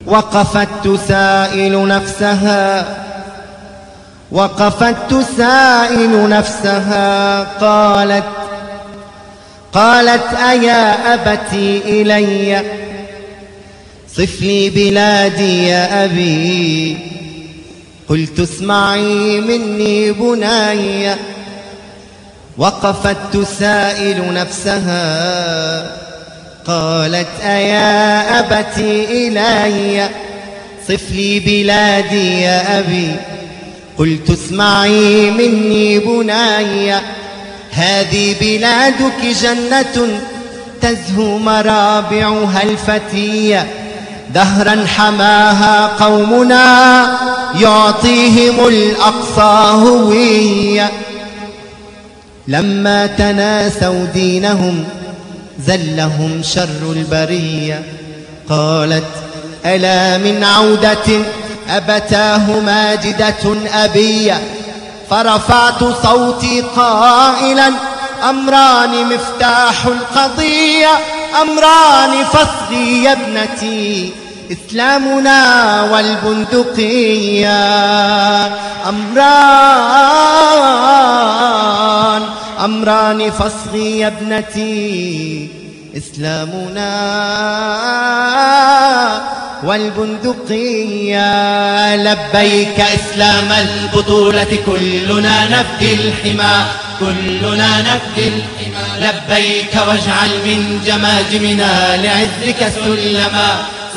وقفت تسائل نفسها قالت أيا أبتي إلي صف لي بلادي يا أبي. قلت اسمعي مني بني. وقفت تسائل نفسها قالت أيا أبتي إلي صف لي بلادي يا أبي. قلت اسمعي مني بني هذه بلادك جنة تزهو مرابعها الفتية دهرا حماها قومنا يعطيهم الأقصى هوية. لما تناسوا دينهم زلهم شر البرية. قالت ألا من عودة أبتاه ماجدة أبية. فرفعت صوتي قائلا أمران مفتاح القضية أمران فاصغي يا ابنتي إسلامنا والبندقية. أمران فاصغي يا ابنتي إسلامنا والبندقية. لبيك إسلام البطولة كلنا نفدي الحمى كلنا نفدي الحمى. لبيك واجعل من جماجمنا لعزك سلما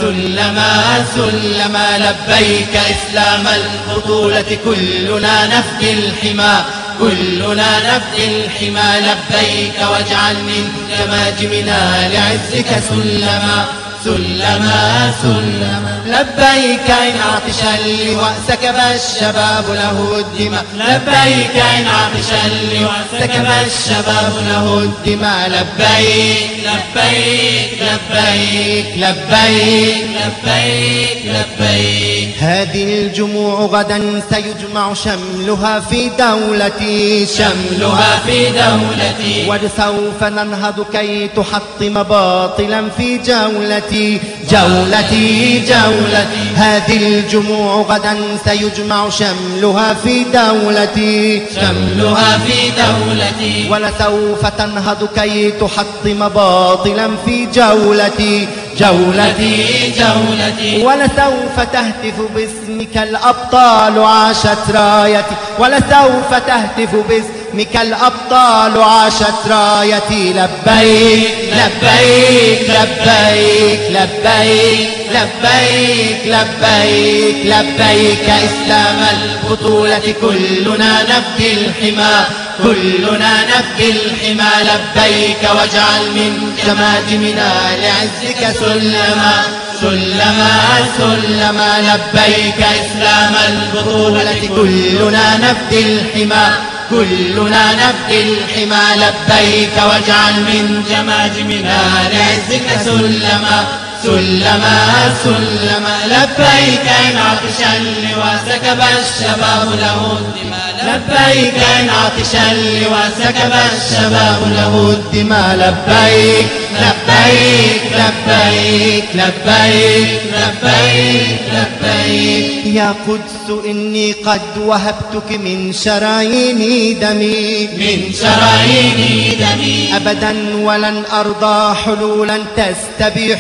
سلما سلما. لبيك إسلام البطولة كلنا نفدي الحمى كلنا نفدي الحمى. لبيك واجعل من جماجمنا لعزك سلما سلما سلما. لبيك إن عطش اللواء سكب الشباب له الدماء. لبيك إن عطش اللواء سكب الشباب له الدماء. لبيك لبيك لبيك لبيك لبيك لبيك. هذه الجموع غدا سيجمع شملها في دولتي شملها في دولتي. وسوف ننهض كي تحطم باطلا في جولتي جولتي جولتي. هذه الجموع غدا سيجمع شملها في دولتي شملها في دولتي. ولسوف تنهض كي تحطم باطلا في جولتي جولتي جولتي. ولسوف تهتف باسمك الأبطال عاشت رايتي. ولسوف تهتف باسمك الأبطال عاشت رايتي. لبيك لبيك لبيك لبيك لبيك لبيك لبيك إسلام البطولة كلنا نفدي الحمى كلنا نفدي الحمى. لبيك واجعل من جماجمنا لعزك سلما سلما سلما. لبيك إسلام البطولة كلنا نفدي الحمى كلنا نفدي الحمى. لبيك واجعل من جماجمنا لعزك سلما سلما سلما. لبيك إن عطش اللواء سكب الشباب له الدماء. لبيك إن عطش اللواء سكب الشباب له الدماء. لبيك لبيك لبيك لبيك لبيك لبيك. يا قدس إني قد وهبتك من شرايين دمي من شرايين دمي. أبدا ولن أرضى حلولا تستبيح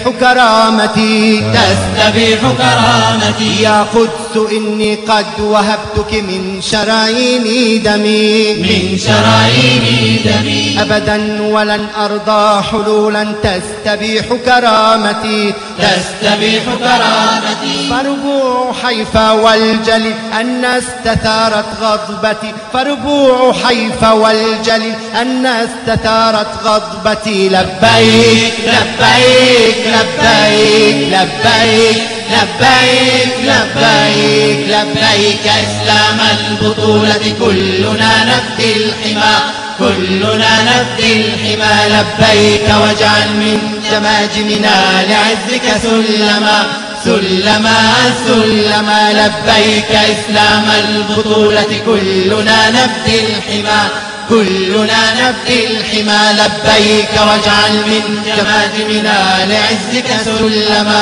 كرامتي تستبيح كرامتي. يا قدس إني قد وهبتك من شرايين دمي من شرايين دمي. أبدا ولن أرضى حلولا تستبيح كرامتي تستبيح كرامتي. فربوع حيفا والجليل أن استثارت غضبتي. فربوع حيفا والجليل أن استثارت غضبتي. لبيك لبيك لبيك لبيك لبيك لبيك لبيك إسلام البطولة كلنا نفدي الحمى كلنا نفدي الحمى. لبيك واجعل من جماجمنا لعزك سلما سلما سلما. لبيك إسلام البطولة كلنا نفدي الحمى كلنا نفدي الحمى. لبيك واجعل من جماجمنا لعزك سلما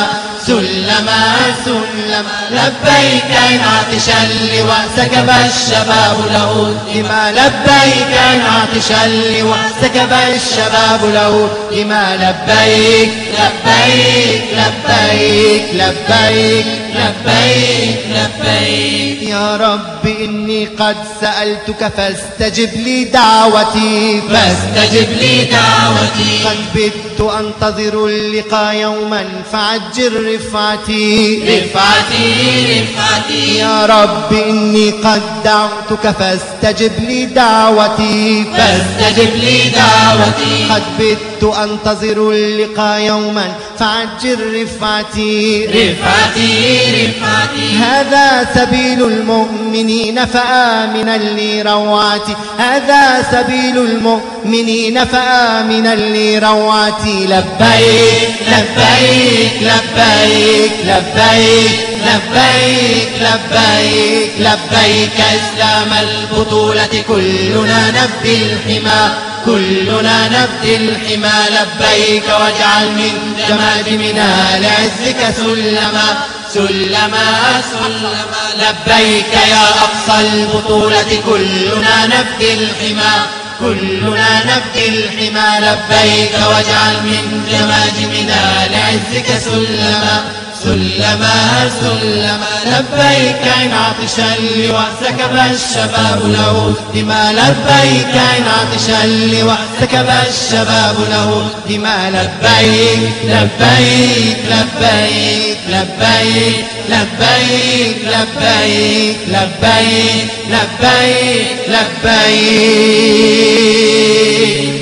سلما سلما لبيك إن عطش اللواء سكب الشباب له الدماء لبيك إن عطش اللواء سكب الشباب له الدماء لبيك لبيك لبيك لبيك لبيك لبيك يا رب إني قد سألتك فاستجب لي دعوتي فاستجب لي دعوتي قد بت أنتظر اللقاء يوما فعجل رفعتي رفعتي رفعتي يا رب إني قد دعوتك فاستجب لي دعوتي فاستجب لي دعوتي قد بت أنتظر اللقاء يوما فعجل رفعتي رفعتي رفعتي هذا سبيل المؤمنين فآمنا لي روعتي هذا سبيل المؤمنين فآمنا لي روعتي لبيك لبيك لبيك لبيك لبيك لبيك لبيك إسلام البطولة كلنا نفدي الحمى كلنا نفدي الحمى لبيك واجعل من جماجمنا لعزك سلما سلما سلما لبيك يا أقصى البطولة كلنا نفدي الحمى كلنا نفدي الحمى لبيك واجعل من جماجمنا لعزك سلما سلما سلما لبيك إن عطش اللواء سكب الشباب له الدماء لبيك إن عطش اللواء سكب الشباب له الدماء لبيك لبيك لبيك لبيك لبيك لبيك لبيك لبيك لبيك